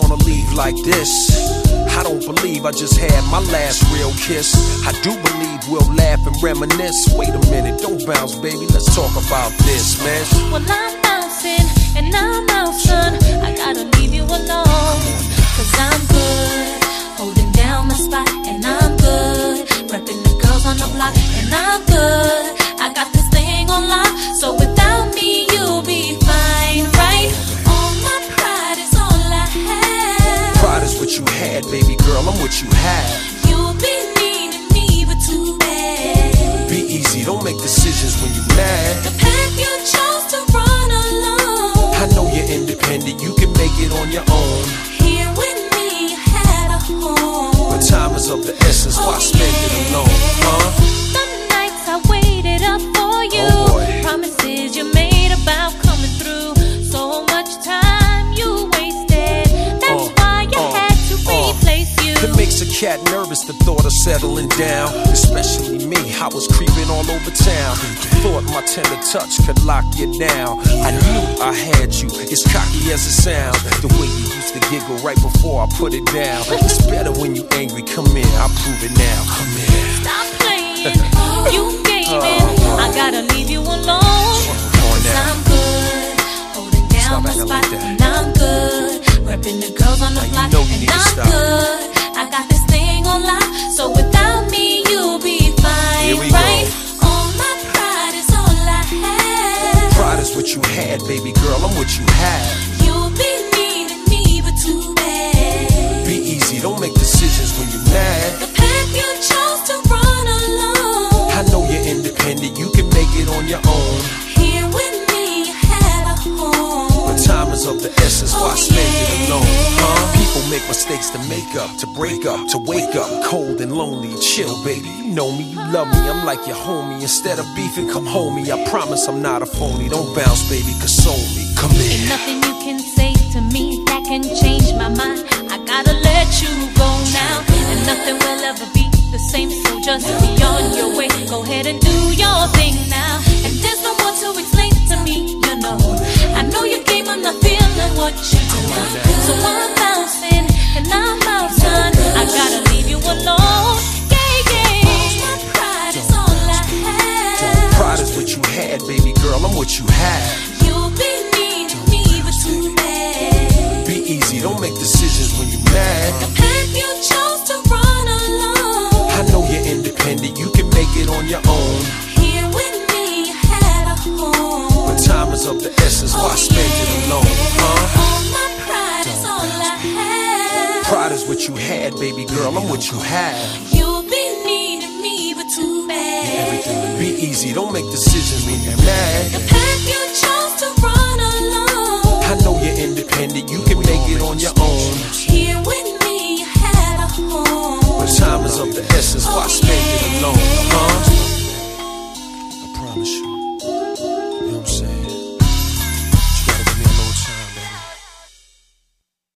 wanna leave like this. I don't believe I just had my last real kiss. I do believe we'll laugh and reminisce. Wait a minute, don't bounce, baby, let's talk about this, man. Well, I'm bouncing and I'm out, son. I gotta leave you alone, cause I'm good, holding down my spot, and I'm good, repping the girls on the block, and I'm good. I got this thing on lock, so without me you'll be fine, right? All my pride is all I have. Pride is what you had, baby girl, I'm what you have. You'll be needing me, but too bad. Be easy, don't make decisions when you're mad. The path you chose to run alone, I know you're independent, you can make it on your own. here with me you had a home, But time is of the essence, why spend it alone, huh? The nights I waited up for you, Oh boy. promises you made about coming through, so much time you wasted, that's why you had to replace you. It makes a cat nervous, the thought of settling down. Especially me, I was creeping all over town. Thought my tender touch could lock you down. I knew I had you, as cocky as it sounds. The way you used to giggle right before I put it down. It's better when you angry, come in, I'll prove it now. Come in. Stop playing, you gaming, I gotta leave you alone, cause I'm good, holding down my spot, and I'm good, repping the girls on the block, and I'm good. I got this thing on lock, so without me you'll be fine, right? All my pride is all I have. Pride is what you had, baby girl, I'm what you have. You'll be needing me, but too bad. Be easy, don't make decisions when you're mad. The path you chose to run alone, I know you're independent, you can make it on your own. here with me you had a home, But time is of the essence, why spend it alone, huh? People make mistakes to make up, to break up, to wake up cold and lonely. Chill, baby, you know me, you love me, I'm like your homie. Instead of beefing, come home me. I promise I'm not a phony. Don't bounce, baby, console me. Come ain't in. nothing you can say to me that can change my mind. I gotta let you go now, and nothing will ever be the same, so just be on your way. Go ahead and do your thing now, and there's no more to explain to me, you know. I know you gave, I'm not feeling what you do, so I'm bouncing and I'm out, son. I gotta leave you alone, yeah, yeah. My pride is all I have. Pride is what you had, baby girl, I'm what you have. You'll be needing me, but too bad. Be easy, don't make decisions when you're mad. The path you chose to run alone, I know you're independent, you can make it on your own. here with me you had a home, But time is of the essence, why spend it alone, huh? all my pride is all I have. Pride is what you had, baby girl, I'm what you have. You'll be needing me, but too bad. Be easy, don't make decisions when you're mad. The path you chose to run alone, I know you're independent, you can make it on your own. here with me you had a home, But time is of the essence, why spend it alone?